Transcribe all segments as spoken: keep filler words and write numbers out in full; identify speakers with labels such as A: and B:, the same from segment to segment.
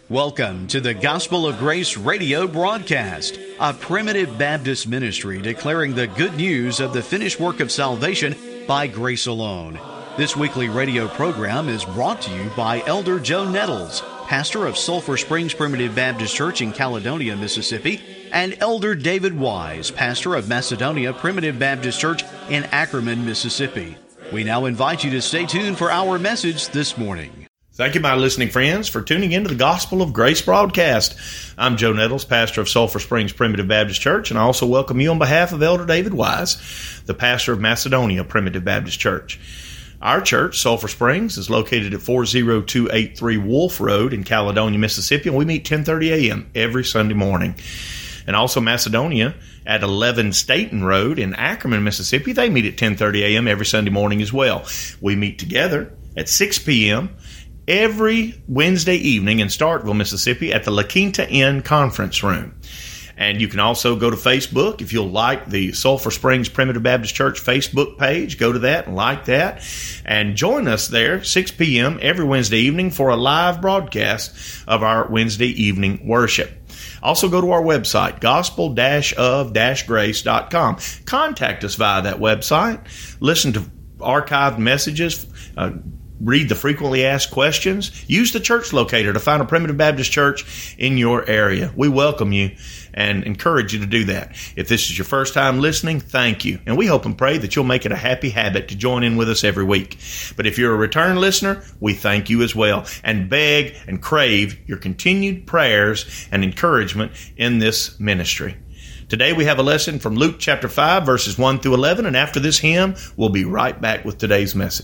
A: Welcome to the Gospel of Grace radio broadcast, a primitive Baptist ministry declaring the good news of the finished work of salvation by grace alone. This weekly radio program is brought to you by Elder Joe Nettles, pastor of Sulphur Springs Primitive Baptist Church in Caledonia, Mississippi, and Elder David Wise, pastor of Macedonia Primitive Baptist Church in Ackerman, Mississippi. We now invite you to stay tuned for our message this morning.
B: Thank you, my listening friends, for tuning into the Gospel of Grace broadcast. I'm Joe Nettles, pastor of Sulphur Springs Primitive Baptist Church, and I also welcome you on behalf of Elder David Wise, the pastor of Macedonia Primitive Baptist Church. Our church, Sulphur Springs, is located at four oh two eight three Wolf Road in Caledonia, Mississippi, and we meet ten thirty a.m. every Sunday morning. And also Macedonia at eleven Staten Road in Ackerman, Mississippi, they meet at ten thirty a.m. every Sunday morning as well. We meet together at six p.m. every Wednesday evening in Starkville, Mississippi at the La Quinta Inn Conference Room. And you can also go to Facebook. If you'll like the Sulphur Springs Primitive Baptist Church Facebook page, go to that and like that. And join us there six p.m. every Wednesday evening for a live broadcast of our Wednesday evening worship. Also go to our website, gospel of grace dot com. Contact us via that website. Listen to archived messages. Uh, Read the frequently asked questions. Use the church locator to find a Primitive Baptist church in your area. We welcome you and encourage you to do that. If this is your first time listening, thank you. And we hope and pray that you'll make it a happy habit to join in with us every week. But if you're a return listener, we thank you as well and beg and crave your continued prayers and encouragement in this ministry. Today we have a lesson from Luke chapter five, verses one through eleven, and after this hymn, we'll be right back with today's message.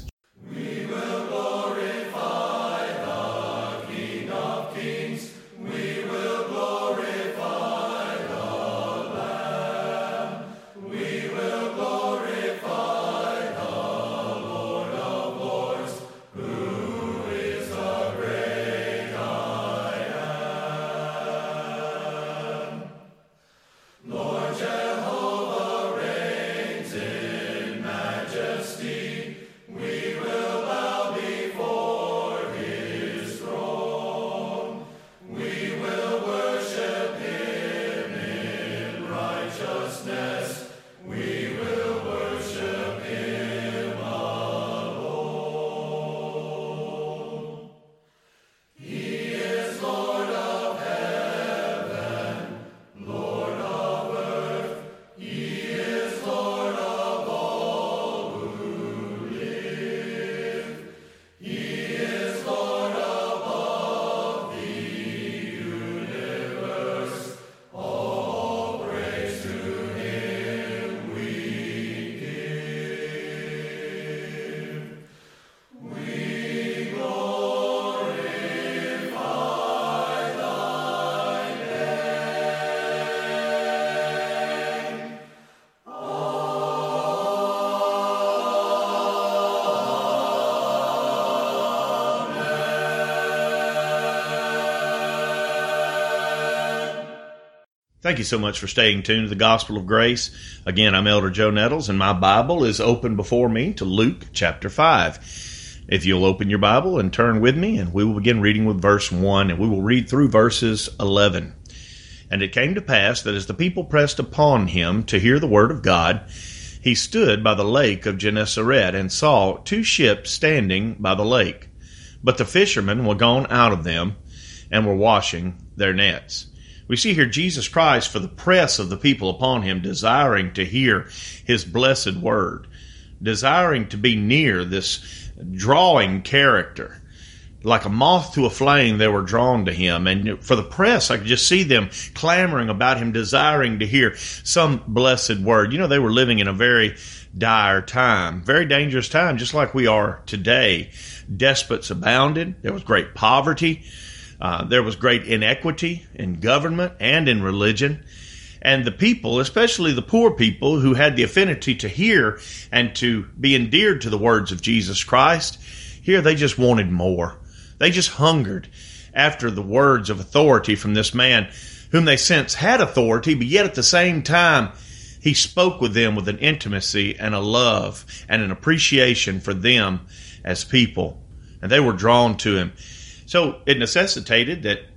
B: Thank you so much for staying tuned to the Gospel of Grace. Again, I'm Elder Joe Nettles, and my Bible is open before me to Luke chapter five. If you'll open your Bible and turn with me, and we will begin reading with verse one, and we will read through verses eleven. And it came to pass that as the people pressed upon him to hear the word of God, he stood by the lake of Gennesaret and saw two ships standing by the lake. But the fishermen were gone out of them and were washing their nets. We see here Jesus Christ, for the press of the people upon him, desiring to hear his blessed word, desiring to be near this drawing character. Like a moth to a flame, they were drawn to him. And for the press, I could just see them clamoring about him, desiring to hear some blessed word. You know, they were living in a very dire time, very dangerous time, just like we are today. Despots abounded. There was great poverty. Uh, there was great inequity in government and in religion. And the people, especially the poor people who had the affinity to hear and to be endeared to the words of Jesus Christ, here they just wanted more. They just hungered after the words of authority from this man whom they sensed had authority, but yet at the same time, he spoke with them with an intimacy and a love and an appreciation for them as people. And they were drawn to him. So it necessitated that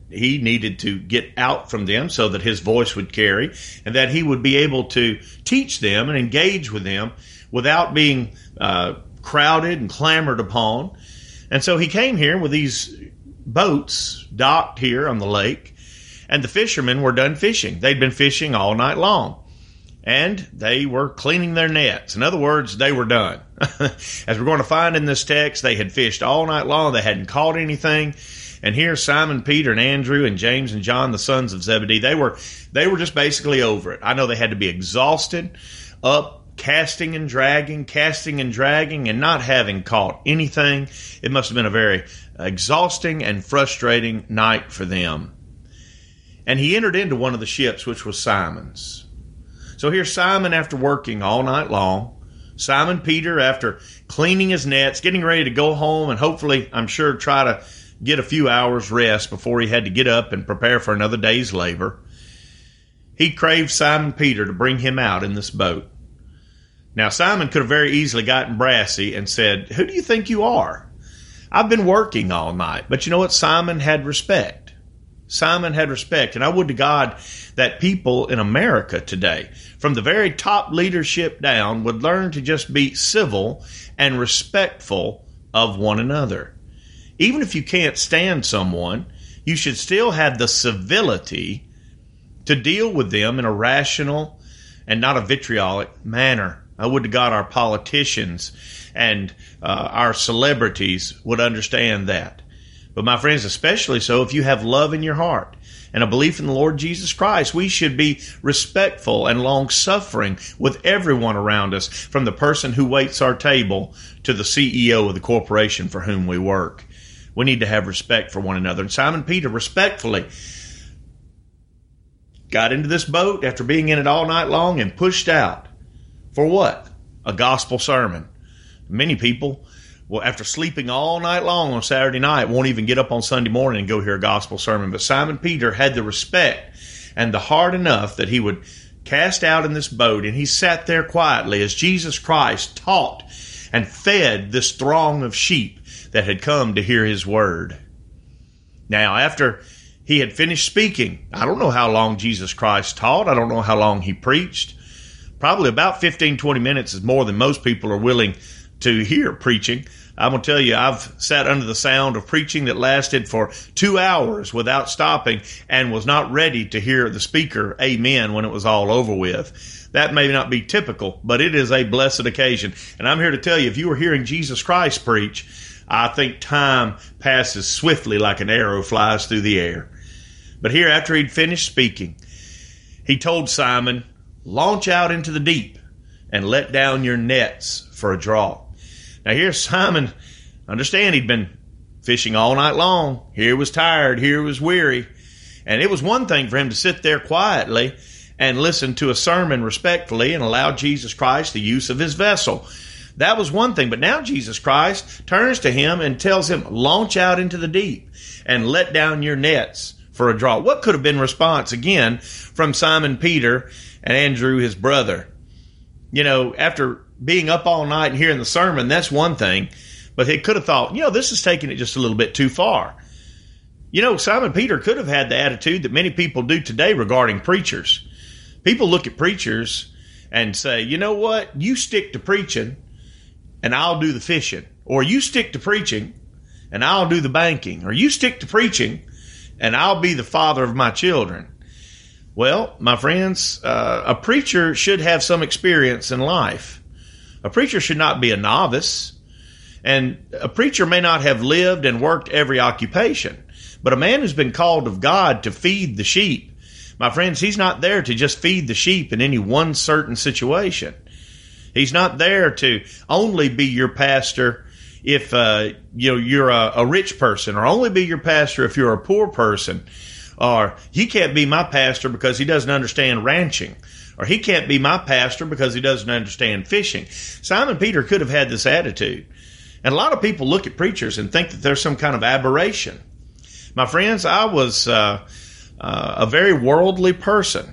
B: he needed to get out from them so that his voice would carry and that he would be able to teach them and engage with them without being uh, crowded and clamored upon. And so he came here with these boats docked here on the lake, and the fishermen were done fishing. They'd been fishing all night long, and they were cleaning their nets. In other words, they were done. As we're going to find in this text, they had fished all night long. They hadn't caught anything. And here Simon, Peter, and Andrew, and James, and John, the sons of Zebedee, they were they were just basically over it. I know they had to be exhausted, up, casting and dragging, casting and dragging, and not having caught anything. It must have been a very exhausting and frustrating night for them. And he entered into one of the ships, which was Simon's. So here's Simon after working all night long. Simon Peter after cleaning his nets, getting ready to go home and hopefully, I'm sure, try to get a few hours rest before he had to get up and prepare for another day's labor. He craved Simon Peter to bring him out in this boat. Now, Simon could have very easily gotten brassy and said, "Who do you think you are? I've been working all night." But you know what? Simon had respect. Simon had respect. And I would to God that people in America today, from the very top leadership down, would learn to just be civil and respectful of one another. Even if you can't stand someone, you should still have the civility to deal with them in a rational and not a vitriolic manner. I would to God our politicians and uh, our celebrities would understand that. But my friends, especially so if you have love in your heart and a belief in the Lord Jesus Christ, we should be respectful and long-suffering with everyone around us, from the person who waits our table to the C E O of the corporation for whom we work. We need to have respect for one another. And Simon Peter respectfully got into this boat after being in it all night long and pushed out. For what? A gospel sermon. Many people, well, after sleeping all night long on Saturday night, won't even get up on Sunday morning and go hear a gospel sermon. But Simon Peter had the respect and the heart enough that he would cast out in this boat, and he sat there quietly as Jesus Christ taught and fed this throng of sheep that had come to hear his word. Now, after he had finished speaking, I don't know how long Jesus Christ taught. I don't know how long he preached. Probably about fifteen, twenty minutes is more than most people are willing to hear preaching. I'm going to tell you, I've sat under the sound of preaching that lasted for two hours without stopping and was not ready to hear the speaker amen when it was all over with. That may not be typical, but it is a blessed occasion. And I'm here to tell you, if you were hearing Jesus Christ preach, I think time passes swiftly like an arrow flies through the air. But here, after he'd finished speaking, he told Simon, "Launch out into the deep and let down your nets for a draw." Now here Simon, understand he'd been fishing all night long. Here was tired, here was weary. And it was one thing for him to sit there quietly and listen to a sermon respectfully and allow Jesus Christ the use of his vessel. That was one thing. But now Jesus Christ turns to him and tells him, "Launch out into the deep and let down your nets for a draw." What could have been response, again, from Simon Peter and Andrew, his brother? You know, after being up all night and hearing the sermon, that's one thing. But he could have thought, you know, this is taking it just a little bit too far. You know, Simon Peter could have had the attitude that many people do today regarding preachers. People look at preachers and say, you know what, you stick to preaching and I'll do the fishing. Or you stick to preaching and I'll do the banking. Or you stick to preaching and I'll be the father of my children. Well, my friends, uh, a preacher should have some experience in life. A preacher should not be a novice. And a preacher may not have lived and worked every occupation. But a man who's been called of God to feed the sheep, my friends, he's not there to just feed the sheep in any one certain situation. He's not there to only be your pastor if uh, you know, you're a, a rich person, or only be your pastor if you're a poor person. Or he can't be my pastor because he doesn't understand ranching. Or he can't be my pastor because he doesn't understand fishing. Simon Peter could have had this attitude. And a lot of people look at preachers and think that there's some kind of aberration. My friends, I was uh, uh, a very worldly person.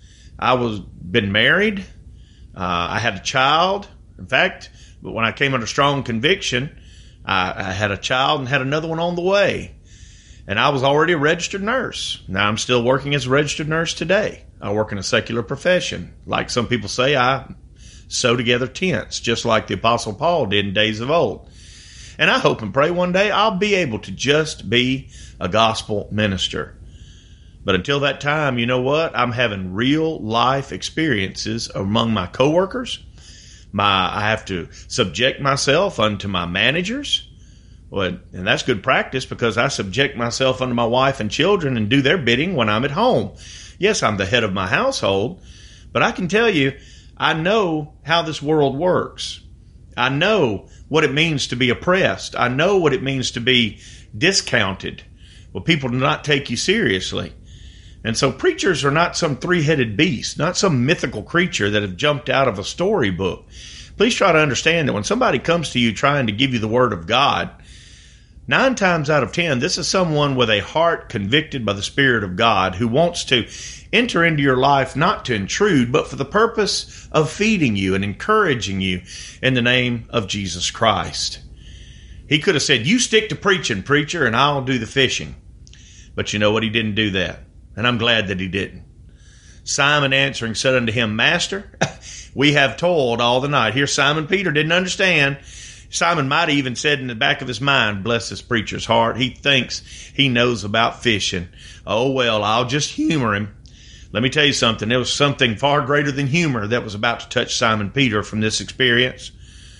B: I was been married. Uh, I had a child. In fact, but when I came under strong conviction, I, I had a child and had another one on the way. And I was already a registered nurse. Now I'm still working as a registered nurse today. I work in a secular profession. Like some people say, I sew together tents, just like the Apostle Paul did in days of old. And I hope and pray one day I'll be able to just be a gospel minister. But until that time, you know what? I'm having real life experiences among my coworkers. My, I have to subject myself unto my managers. Well, and that's good practice because I subject myself unto my wife and children and do their bidding when I'm at home. Yes, I'm the head of my household, but I can tell you, I know how this world works. I know what it means to be oppressed. I know what it means to be discounted. Well, people do not take you seriously. And so preachers are not some three-headed beast, not some mythical creature that have jumped out of a storybook. Please try to understand that when somebody comes to you trying to give you the word of God, nine times out of ten, this is someone with a heart convicted by the Spirit of God who wants to enter into your life not to intrude, but for the purpose of feeding you and encouraging you in the name of Jesus Christ. He could have said, you stick to preaching, preacher, and I'll do the fishing. But you know what? He didn't do that. And I'm glad that he didn't. Simon answering said unto him, Master, we have toiled all the night. Here Simon Peter didn't understand. Simon might have even said in the back of his mind, bless this preacher's heart, he thinks he knows about fishing. Oh, well, I'll just humor him. Let me tell you something. There was something far greater than humor that was about to touch Simon Peter from this experience.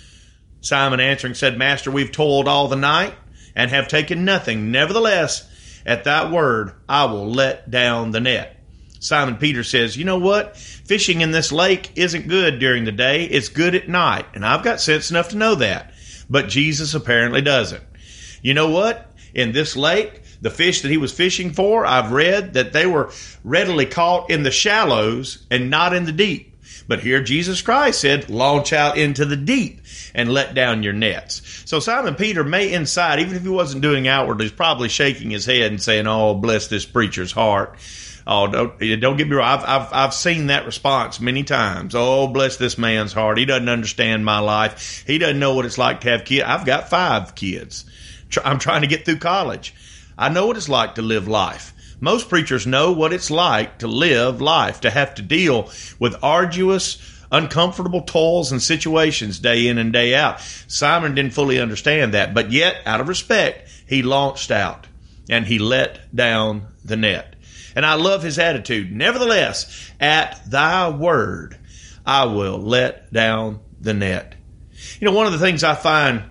B: Simon answering said, Master, we've toiled all the night and have taken nothing. Nevertheless, at that word, I will let down the net. Simon Peter says, you know what? Fishing in this lake isn't good during the day. It's good at night. And I've got sense enough to know that. But Jesus apparently doesn't. You know what? In this lake, the fish that he was fishing for, I've read that they were readily caught in the shallows and not in the deep. But here Jesus Christ said, launch out into the deep and let down your nets. So Simon Peter may inside, even if he wasn't doing outwardly, he's probably shaking his head and saying, oh, bless this preacher's heart. Oh, don't, don't get me wrong. I've, I've, I've seen that response many times. Oh, bless this man's heart. He doesn't understand my life. He doesn't know what it's like to have kids. I've got five kids. I'm trying to get through college. I know what it's like to live life. Most preachers know what it's like to live life, to have to deal with arduous, uncomfortable toils and situations day in and day out. Simon didn't fully understand that, but yet, out of respect, he launched out and he let down the net. And I love his attitude. Nevertheless, at thy word, I will let down the net. You know, one of the things I find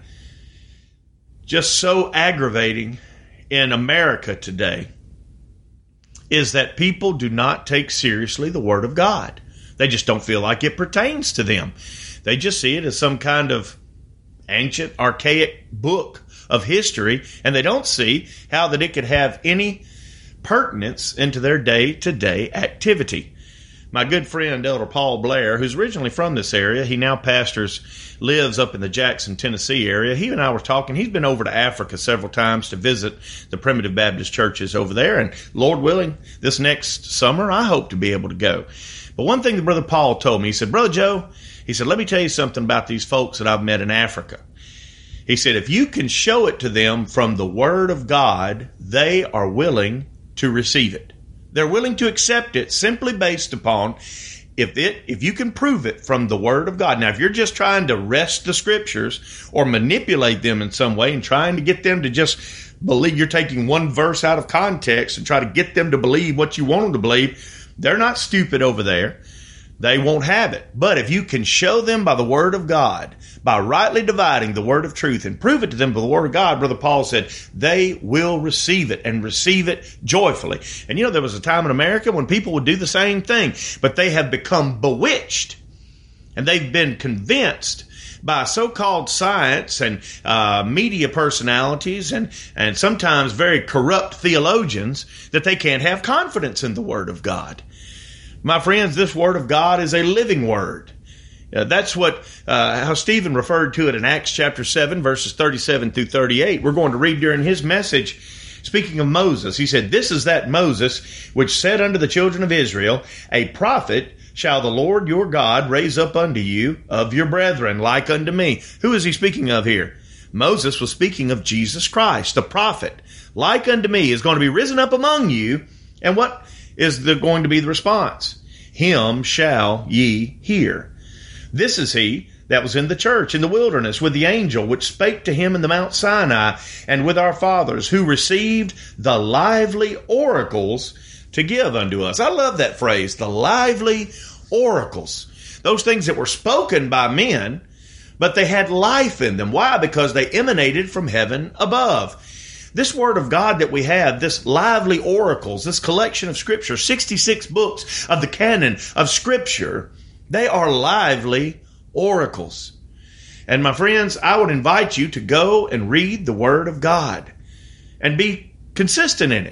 B: just so aggravating in America today is that people do not take seriously the Word of God. They just don't feel like it pertains to them. They just see it as some kind of ancient, archaic book of history, and they don't see how that it could have any pertinence into their day-to-day activity. My good friend, Elder Paul Blair, who's originally from this area, he now pastors, lives up in the Jackson, Tennessee area. He and I were talking. He's been over to Africa several times to visit the Primitive Baptist churches over there. And Lord willing, this next summer, I hope to be able to go. But one thing that Brother Paul told me, he said, Brother Joe, he said, let me tell you something about these folks that I've met in Africa. He said, if you can show it to them from the Word of God, they are willing to receive it. They're willing to accept it simply based upon if it if you can prove it from the Word of God. Now, if you're just trying to wrest the Scriptures or manipulate them in some way and trying to get them to just believe, you're taking one verse out of context and try to get them to believe what you want them to believe, they're not stupid over there. They won't have it. But if you can show them by the Word of God, by rightly dividing the Word of truth and prove it to them by the Word of God, Brother Paul said, they will receive it and receive it joyfully. And you know, there was a time in America when people would do the same thing, but they have become bewitched and they've been convinced by so-called science and uh, media personalities and, and sometimes very corrupt theologians that they can't have confidence in the Word of God. My friends, this Word of God is a living Word. Uh, that's what uh, how Stephen referred to it in Acts chapter seven, verses thirty-seven through thirty-eight. We're going to read during his message, speaking of Moses. He said, this is that Moses which said unto the children of Israel, a prophet shall the Lord your God raise up unto you of your brethren, like unto me. Who is he speaking of here? Moses was speaking of Jesus Christ, the prophet, like unto me is going to be risen up among you. And what is the, going to be the response? Him shall ye hear. This is he that was in the church in the wilderness with the angel which spake to him in the Mount Sinai, and with our fathers, who received the lively oracles to give unto us. I love that phrase, the lively oracles. Those things that were spoken by men, but they had life in them. Why? Because they emanated from heaven above. This Word of God that we have, this lively oracles, this collection of Scripture, sixty-six books of the canon of Scripture, they are lively oracles. And my friends, I would invite you to go and read the Word of God and be consistent in it.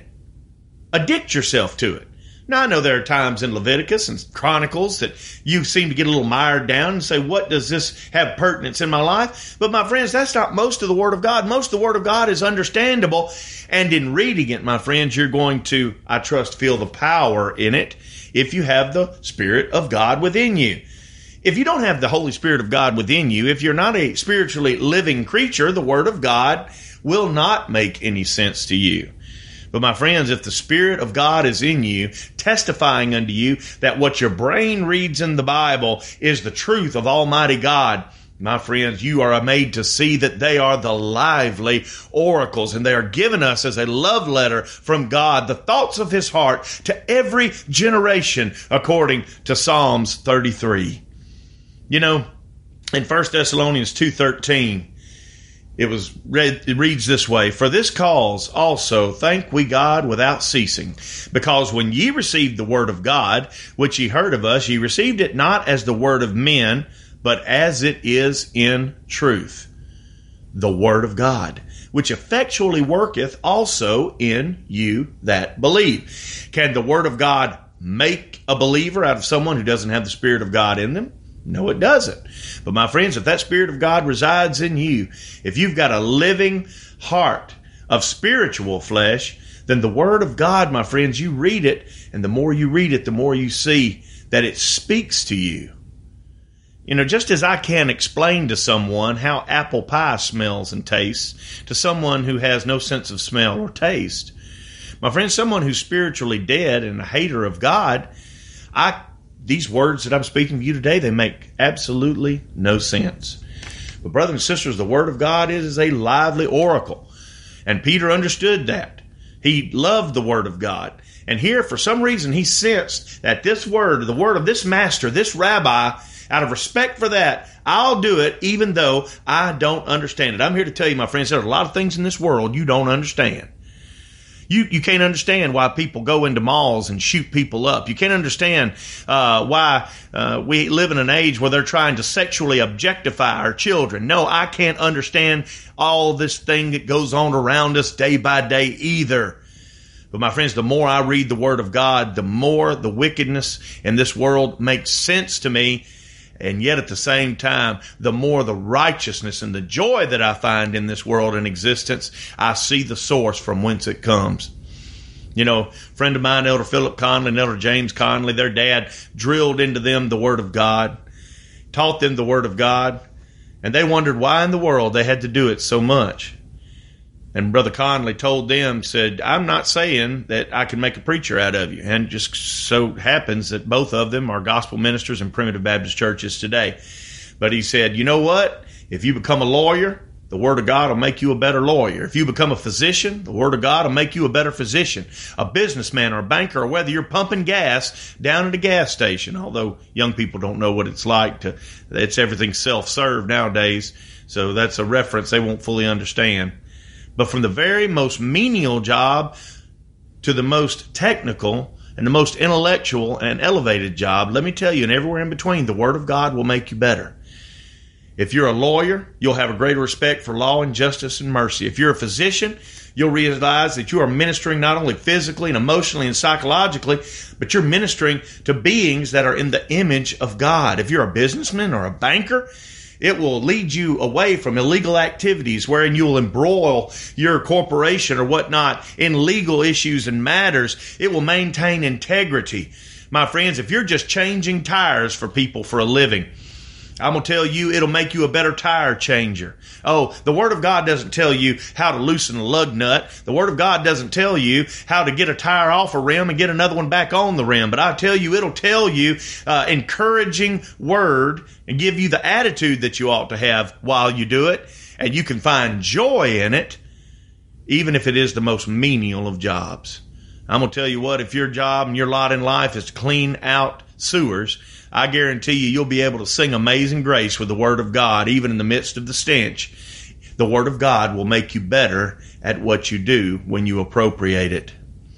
B: Addict yourself to it. Now, I know there are times in Leviticus and Chronicles that you seem to get a little mired down and say, what does this have pertinence in my life? But my friends, that's not most of the Word of God. Most of the Word of God is understandable. And in reading it, my friends, you're going to, I trust, feel the power in it if you have the Spirit of God within you. If you don't have the Holy Spirit of God within you, if you're not a spiritually living creature, the Word of God will not make any sense to you. But my friends, if the Spirit of God is in you, testifying unto you that what your brain reads in the Bible is the truth of Almighty God, my friends, you are made to see that they are the lively oracles, and they are given us as a love letter from God, the thoughts of His heart to every generation, according to Psalms thirty-three. You know, in First Thessalonians two thirteen, It was read, it reads this way, For this cause also thank we God without ceasing, because when ye received the word of God, which ye heard of us, ye received it not as the word of men, but as it is in truth, the word of God, which effectually worketh also in you that believe. Can the word of God make a believer out of someone who doesn't have the Spirit of God in them? No, it doesn't. But my friends, if that Spirit of God resides in you, if you've got a living heart of spiritual flesh, then the Word of God, my friends, you read it, and the more you read it, the more you see that it speaks to you. You know, just as I can't explain to someone how apple pie smells and tastes, to someone who has no sense of smell or taste, my friends, someone who's spiritually dead and a hater of God, I These words that I'm speaking to you today, they make absolutely no sense. But brothers and sisters, the Word of God is a lively oracle. And Peter understood that. He loved the Word of God. And here, for some reason, he sensed that this Word, the Word of this master, this rabbi, out of respect for that, I'll do it even though I don't understand it. I'm here to tell you, my friends, there are a lot of things in this world you don't understand. You you can't understand why people go into malls and shoot people up. You can't understand uh, why uh, we live in an age where they're trying to sexually objectify our children. No, I can't understand all this thing that goes on around us day by day either. But my friends, the more I read the Word of God, the more the wickedness in this world makes sense to me. And yet at the same time, the more the righteousness and the joy that I find in this world and existence, I see the source from whence it comes. You know, a friend of mine, Elder Philip Conley and Elder James Conley, their dad drilled into them the Word of God, taught them the Word of God, and they wondered why in the world they had to do it so much. And Brother Conley told them, said, I'm not saying that I can make a preacher out of you. And it just so happens that both of them are gospel ministers in Primitive Baptist churches today. But he said, you know what? If you become a lawyer, the Word of God will make you a better lawyer. If you become a physician, the Word of God will make you a better physician. A businessman or a banker, or whether you're pumping gas down at a gas station, although young people don't know what it's like to, it's everything self-serve nowadays. So that's a reference they won't fully understand. But from the very most menial job to the most technical and the most intellectual and elevated job, let me tell you, and everywhere in between, the Word of God will make you better. If you're a lawyer, you'll have a greater respect for law and justice and mercy. If you're a physician, you'll realize that you are ministering not only physically and emotionally and psychologically, but you're ministering to beings that are in the image of God. If you're a businessman or a banker, it will lead you away from illegal activities wherein you will embroil your corporation or whatnot in legal issues and matters. It will maintain integrity. My friends, if you're just changing tires for people for a living, I'm going to tell you it'll make you a better tire changer. Oh, the Word of God doesn't tell you how to loosen a lug nut. The Word of God doesn't tell you how to get a tire off a rim and get another one back on the rim. But I tell you, it'll tell you uh, encouraging word and give you the attitude that you ought to have while you do it. And you can find joy in it, even if it is the most menial of jobs. I'm going to tell you what, if your job and your lot in life is to clean out sewers, I guarantee you, you'll be able to sing Amazing Grace with the Word of God, even in the midst of the stench. The Word of God will make you better at what you do when you appropriate it.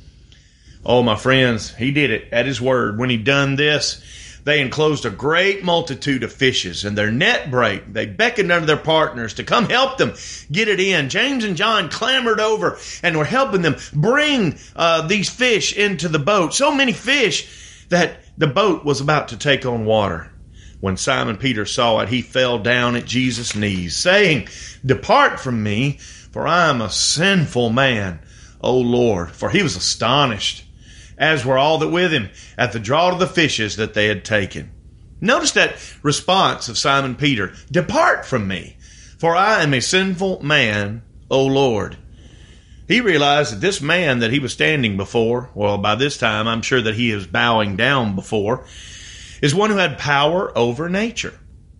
B: Oh, my friends, he did it at his word. When he done this, they enclosed a great multitude of fishes, and their net brake. They beckoned unto their partners to come help them get it in. James and John clambered over and were helping them bring uh, these fish into the boat. So many fish that the boat was about to take on water. When Simon Peter saw it, he fell down at Jesus' knees, saying, "Depart from me, for I am a sinful man, O Lord." For he was astonished, as were all that with him, at the draught of the fishes that they had taken. Notice that response of Simon Peter, "Depart from me, for I am a sinful man, O Lord." He realized that this man that he was standing before, well, by this time I'm sure that he is bowing down before, is one who had power over nature.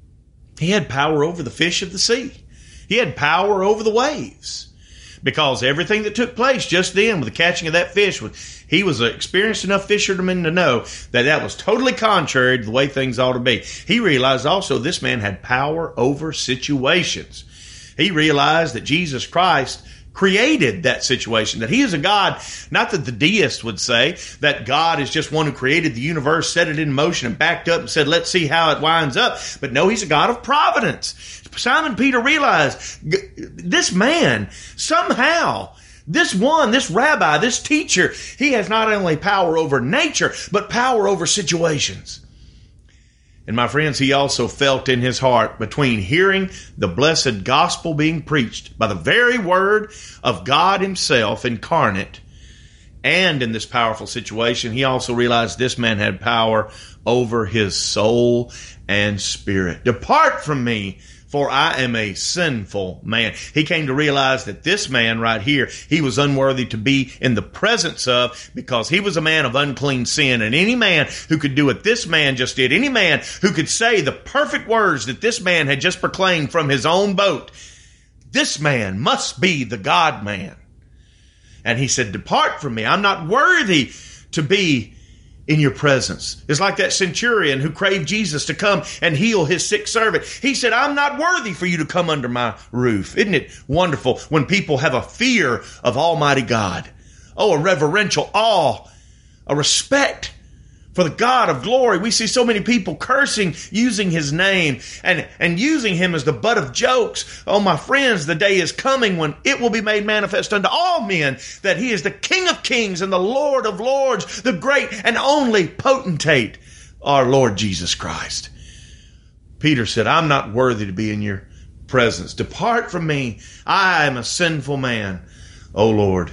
B: He had power over the fish of the sea. He had power over the waves. Because everything that took place just then with the catching of that fish, he was an experienced enough fisherman to know that that was totally contrary to the way things ought to be. He realized also this man had power over situations. He realized that Jesus Christ created that situation, that he is a God, not that the deist would say that God is just one who created the universe, set it in motion and backed up and said, let's see how it winds up. But no, he's a God of providence. Simon Peter realized this man, somehow, this one, this rabbi, this teacher, he has not only power over nature, but power over situations. And my friends, he also felt in his heart between hearing the blessed gospel being preached by the very word of God himself incarnate, and in this powerful situation, he also realized this man had power over his soul and spirit. "Depart from me, for I am a sinful man." He came to realize that this man right here, he was unworthy to be in the presence of, because he was a man of unclean sin. And any man who could do what this man just did, any man who could say the perfect words that this man had just proclaimed from his own boat, this man must be the God-man. And he said, "Depart from me. I'm not worthy to be in your presence." It's like that centurion who craved Jesus to come and heal his sick servant. He said, "I'm not worthy for you to come under my roof." Isn't it wonderful when people have a fear of Almighty God? Oh, a reverential awe, a respect for the God of glory. We see so many people cursing, using his name, and, and using him as the butt of jokes. Oh, my friends, the day is coming when it will be made manifest unto all men that he is the King of kings and the Lord of lords, the great and only potentate, our Lord Jesus Christ. Peter said, "I'm not worthy to be in your presence. Depart from me. I am a sinful man, O Lord."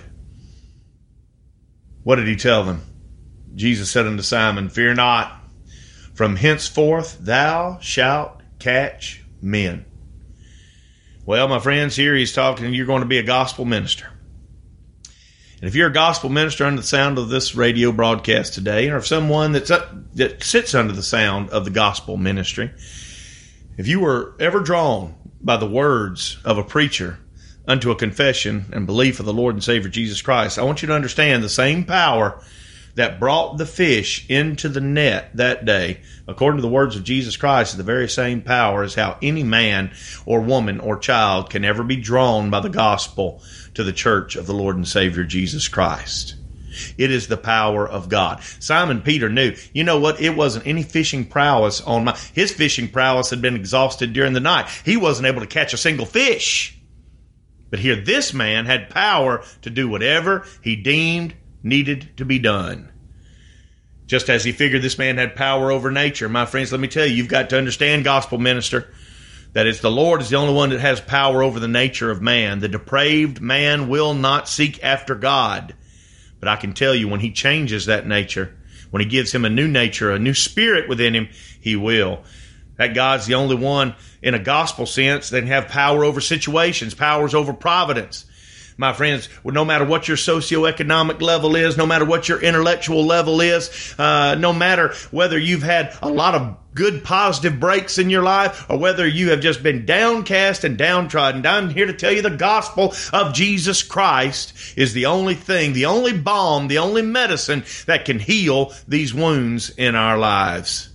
B: What did he tell them? Jesus said unto Simon, "Fear not, from henceforth thou shalt catch men." Well, my friends, here he's talking, you're going to be a gospel minister. And if you're a gospel minister under the sound of this radio broadcast today, or if someone that's up, that sits under the sound of the gospel ministry, if you were ever drawn by the words of a preacher unto a confession and belief of the Lord and Savior Jesus Christ, I want you to understand the same power that brought the fish into the net that day, according to the words of Jesus Christ, is the very same power as how any man or woman or child can ever be drawn by the gospel to the church of the Lord and Savior Jesus Christ. It is the power of God. Simon Peter knew, you know what, it wasn't any fishing prowess on my, his fishing prowess had been exhausted during the night. He wasn't able to catch a single fish. But here this man had power to do whatever he deemed needed to be done. Just as he figured this man had power over nature. My friends, let me tell you, you've got to understand, gospel minister, that it's the Lord is the only one that has power over the nature of man. The depraved man will not seek after God. But I can tell you, when he changes that nature, when he gives him a new nature, a new spirit within him, he will. That God's the only one in a gospel sense that can have power over situations, powers over providence. My friends, no matter what your socioeconomic level is, no matter what your intellectual level is, uh, no matter whether you've had a lot of good positive breaks in your life or whether you have just been downcast and downtrodden, I'm here to tell you the gospel of Jesus Christ is the only thing, the only balm, the only medicine that can heal these wounds in our lives.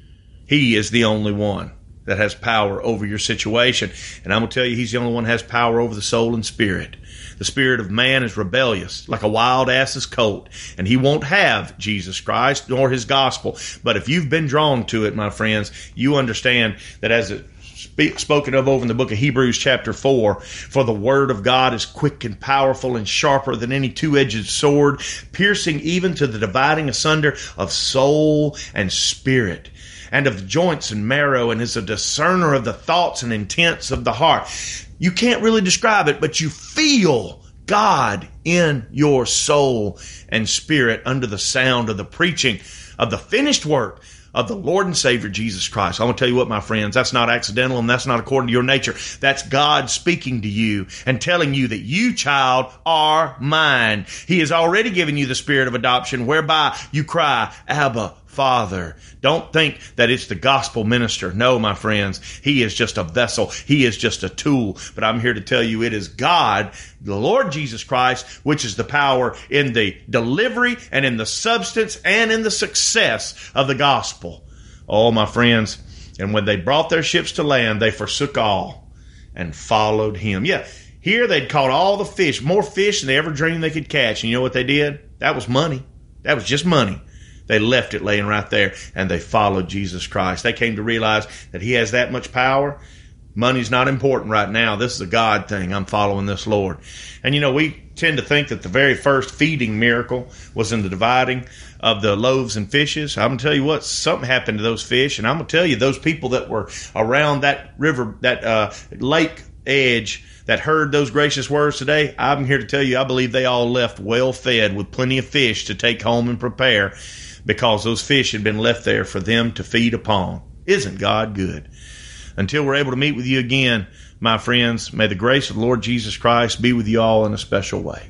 B: He is the only one that has power over your situation. And I'm going to tell you, He's the only one that has power over the soul and spirit. The spirit of man is rebellious, like a wild ass's colt, and he won't have Jesus Christ nor His gospel. But if you've been drawn to it, my friends, you understand that as it spe- spoken of over in the book of Hebrews chapter four, for the word of God is quick and powerful and sharper than any two-edged sword, piercing even to the dividing asunder of soul and spirit, and of joints and marrow, and is a discerner of the thoughts and intents of the heart. You can't really describe it, but you feel God in your soul and spirit under the sound of the preaching of the finished work of the Lord and Savior Jesus Christ. I'm going to tell you what, my friends, that's not accidental and that's not according to your nature. That's God speaking to you and telling you that you, child, are mine. He has already given you the spirit of adoption whereby you cry, Abba, Father. Don't think that it's the gospel minister. No, my friends, he is just a vessel. He is just a tool. But I'm here to tell you it is God, the Lord Jesus Christ, which is the power in the delivery and in the substance and in the success of the gospel. Oh, my friends, and when they brought their ships to land, they forsook all and followed Him. Yeah, here they'd caught all the fish, more fish than they ever dreamed they could catch. And you know what they did? That was money. That was just money. They left it laying right there, and they followed Jesus Christ. They came to realize that He has that much power. Money's not important right now. This is a God thing. I'm following this Lord. And, you know, we tend to think that the very first feeding miracle was in the dividing of the loaves and fishes. I'm going to tell you what, something happened to those fish, and I'm going to tell you those people that were around that river, that uh, lake edge, that heard those gracious words today, I'm here to tell you I believe they all left well fed with plenty of fish to take home and prepare, because those fish had been left there for them to feed upon. Isn't God good? Until we're able to meet with you again, my friends, may the grace of the Lord Jesus Christ be with you all in a special way.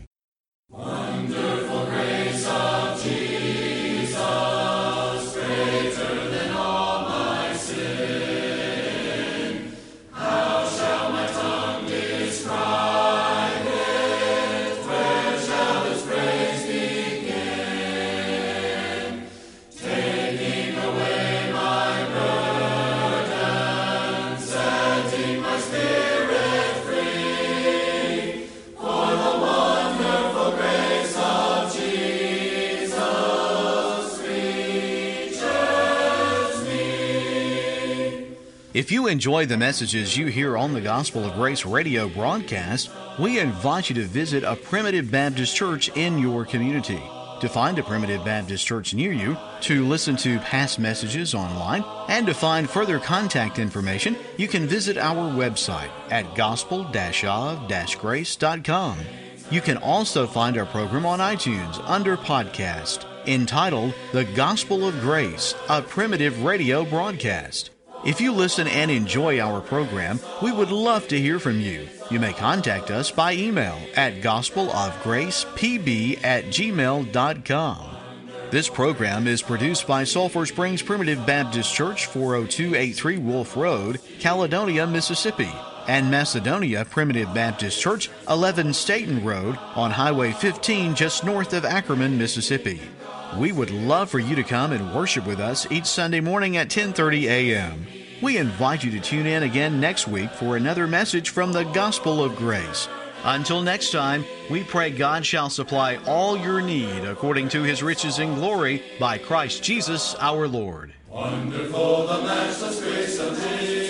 C: Wonderful grace of Jesus, greater than all my sin. How shall my tongue describe it? Where shall its praise begin? Taking away my burden, setting my spirit free, for the wonderful grace of Jesus reaches me.
A: If you enjoy the messages you hear on the Gospel of Grace radio broadcast, we invite you to visit a Primitive Baptist church in your community. To find a Primitive Baptist church near you, to listen to past messages online, and to find further contact information, you can visit our website at gospel dash of dash grace dot com. You can also find our program on iTunes under podcast, entitled The Gospel of Grace, a Primitive Radio Broadcast. If you listen and enjoy our program, we would love to hear from you. You may contact us by email at gospelofgracepb at gmail dot com. This program is produced by Sulphur Springs Primitive Baptist Church, four oh two eighty-three Wolf Road, Caledonia, Mississippi, and Macedonia Primitive Baptist Church, eleven Staten Road, on Highway fifteen, just north of Ackerman, Mississippi. We would love for you to come and worship with us each Sunday morning at ten thirty a.m. We invite you to tune in again next week for another message from the Gospel of Grace. Until next time, we pray God shall supply all your need according to His riches in glory by Christ Jesus our Lord.
C: Wonderful the matchless grace of Jesus.